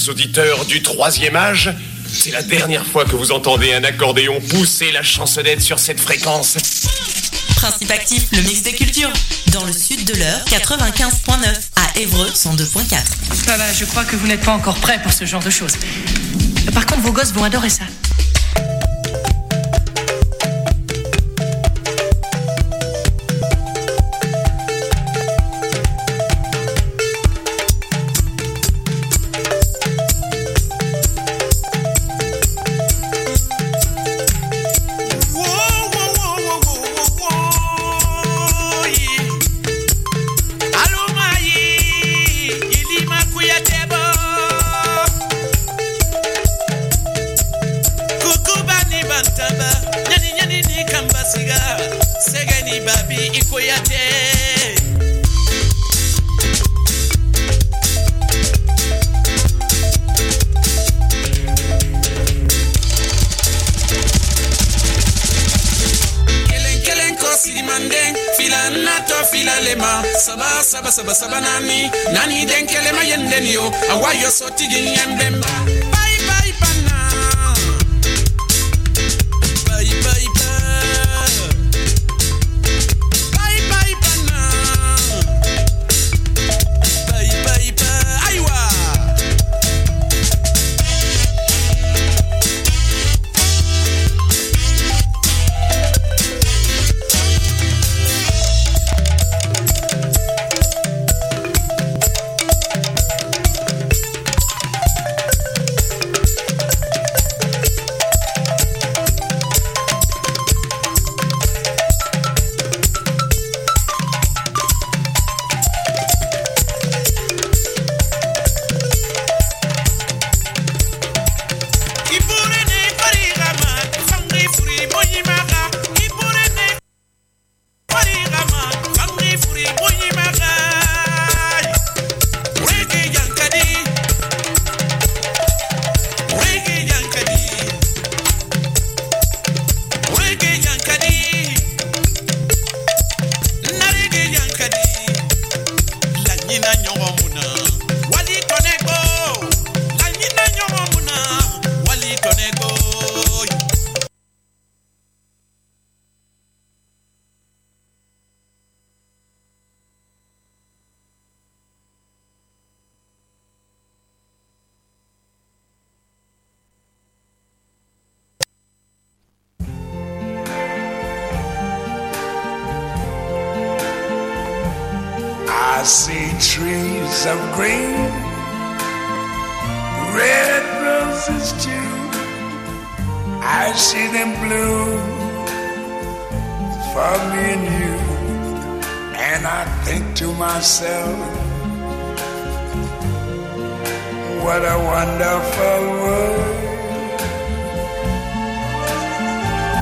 chers auditeurs du troisième âge, c'est la dernière fois que vous entendez un accordéon pousser la chansonnette sur cette fréquence. Principe actif, le mix des cultures. Dans le sud de l'heure, 95.9. À Évreux, 102.4. Ça va, je crois que vous n'êtes pas encore prêts pour ce genre de choses. Par contre, vos gosses vont adorer ça. Saba nani denkele mayenden yo awayo soti ginyembemba bye bye bana bye bye bye bye bana bye bye aywa I see trees of green, red roses too. I see them bloom for me and you. And I think to myself, what a wonderful world.